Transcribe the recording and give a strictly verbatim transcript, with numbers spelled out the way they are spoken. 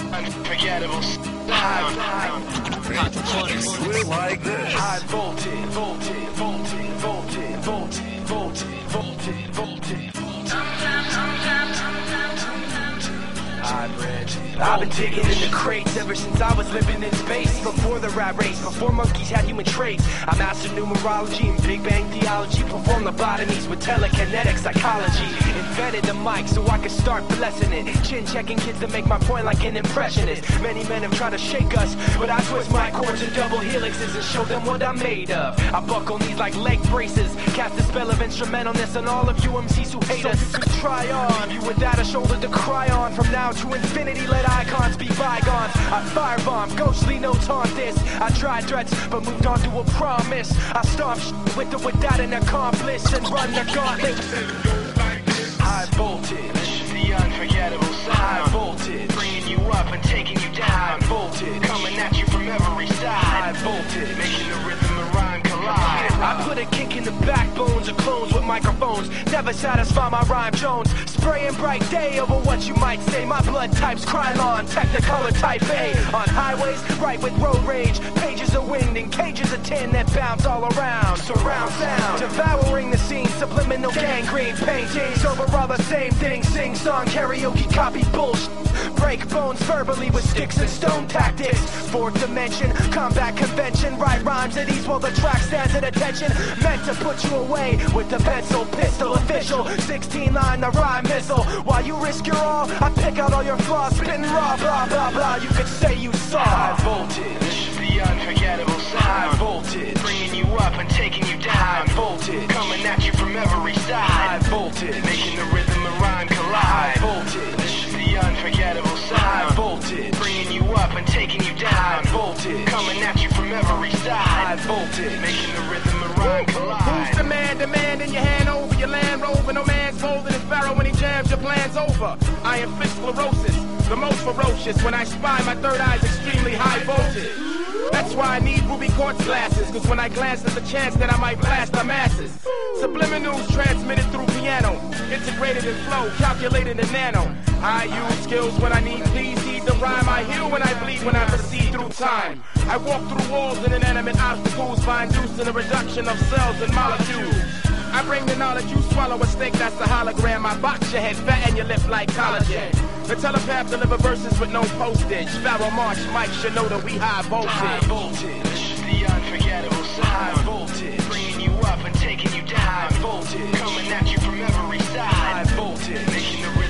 Unforgettable. High, high. We're like this. High voltage, voltage, voltage, voltage, voltage, voltage, voltage, voltage. I've been digging in the crates ever since I was living in space. Before the rat race, before monkeys had human traits. I mastered numerology and Big Bang theology. Performed lobotomies with telekinetic psychology. Invented the mic so I could start blessing it. Chin checking kids to make my point like an impressionist. Many men have tried to shake us, but I twist my chords in double helixes and show them what I'm made of. I buckle knees like leg braces. Cast a spell of instrumentalness on all of you M Cs who hate so us. You could try on, you without a shoulder to cry on. From now to infinity, let icons be bygones. I firebomb, ghostly notes haunt this. I tried threats, but moved on to a promise. I stomp sh with or without an accomplice and run the gauntlet. High voltage, the unforgettable sound. High voltage, bringing you up and taking you down. High voltage, coming at you from every side. High voltage, making the rhythm and rhyme collide. I put a kick in the backbones of clones with microphones. Never satisfy my rhyme Jones. Spraying bright day over what you might say. My blood type's Krylon, Technicolor type A. On highways, right with road rage. Pages of wind and cages of tin that bounce all around. Surround sound, devouring the scene. Subliminal gangrene paintings over all the same thing. Sing song, karaoke, copy bullshit. Break bones verbally with sticks and stone tactics. Fourth dimension, combat convention. Write rhymes at ease while the track stands at attention. Meant to put you away with the pencil pistol official. sixteen line the rhyme missile. While you risk your all, I pick out all your flaws. Spitting raw, blah, blah, blah. You could say you saw. High voltage, the unforgettable sound. High voltage, bringing you up and taking you down. High voltage, coming at you from every side. High voltage, making the rhythm and rhyme collide. High voltage, the unforgettable sound. High voltage, bringing you up and taking you down. High voltage, coming at you from every side. High voltage, making the rhythm and rhyme collide. Who's the man demanding your hand over your Land Rover? No man's bolder than Pharaoh when he jams your plans over. I am fixed sclerosis, the most ferocious. When I spy, my third eye's extremely high voltage. That's why I need ruby quartz glasses, cause when I glance there's a chance that I might blast the masses. Subliminals transmitted through piano, integrated in flow, calculated in nano. I use skills when I need peace, heed the rhyme. I heal when I bleed, when I proceed through time. I walk through walls and inanimate obstacles by inducing a reduction of cells and molecules. I bring the knowledge, you swallow a steak, that's the hologram. I box your head, fatten your lip like collagen. The telepath deliver verses with no postage. Pharaoh March, Mike Shinoda, we high voltage. High voltage, the unforgettable sound. High voltage, bringing you up and taking you down. High voltage, coming at you from every side. High voltage, making the rhythm